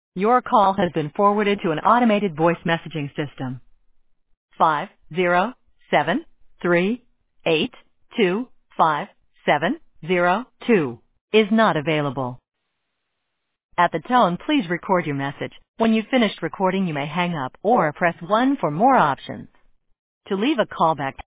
Your call has been forwarded to an automated voice messaging system. 50738257002 is not available. At the tone, please record your message. When you've finished recording, you may hang up or press 1 for more options. To leave a callback